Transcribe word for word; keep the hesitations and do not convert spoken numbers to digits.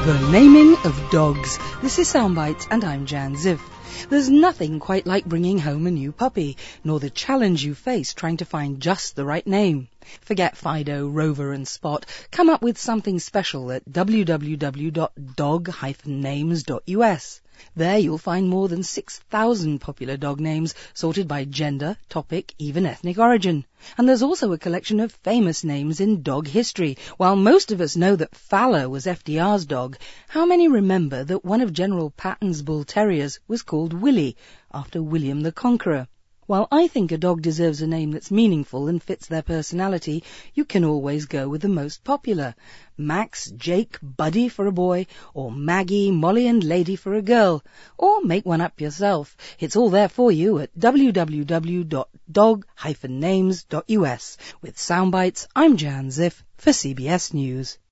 The naming of dogs. This is Soundbites and I'm Jan Ziv. There's nothing quite like bringing home a new puppy, nor the challenge you face trying to find just the right name. Forget Fido, Rover and Spot. Come up with something special at w w w dot dog dash names dot u s. There you'll find more than six thousand popular dog names sorted by gender, topic, even ethnic origin. And there's also a collection of famous names in dog history. While most of us know that Fowler was F D R's dog, how many remember that one of General Patton's bull terriers was called Willie, after William the Conqueror? While I think a dog deserves a name that's meaningful and fits their personality, you can always go with the most popular. Max, Jake, Buddy for a boy, or Maggie, Molly and Lady for a girl. Or make one up yourself. It's all there for you at w w w dot dog dash names dot u s. With Soundbites, I'm Jan Ziff for C B S News.